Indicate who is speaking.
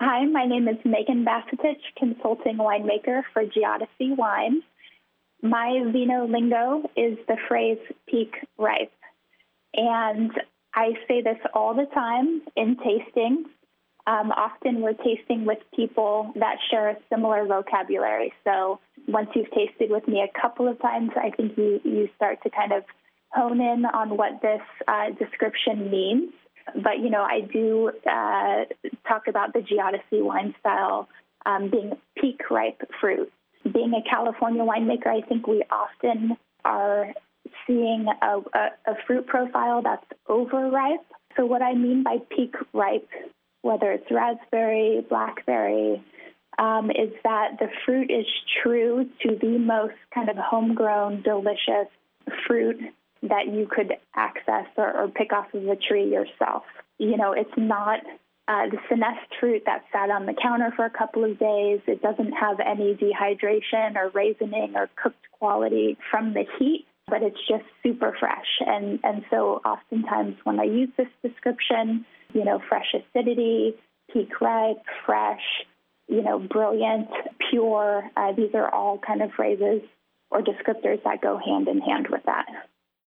Speaker 1: Hi, my name is Megan Bassetich, consulting winemaker for Geodesy Wine. My vino lingo is the phrase peak ripe. And I say this all the time in tasting. Often we're tasting with people that share a similar vocabulary. So once you've tasted with me a couple of times, I think you start to kind of hone in on what this description means. But, I do talk about the Geodesy wine style being peak ripe fruit. Being a California winemaker, I think we often are seeing a fruit profile that's overripe. So what I mean by peak ripe, whether it's raspberry, blackberry, is that the fruit is true to the most kind of homegrown, delicious fruit that you could access or pick off of the tree yourself. It's not the finessed fruit that sat on the counter for a couple of days. It doesn't have any dehydration or raisining or cooked quality from the heat, but it's just super fresh. And so oftentimes when I use this description, fresh acidity, peak ripe, fresh, brilliant, pure, these are all kind of phrases or descriptors that go hand in hand with that.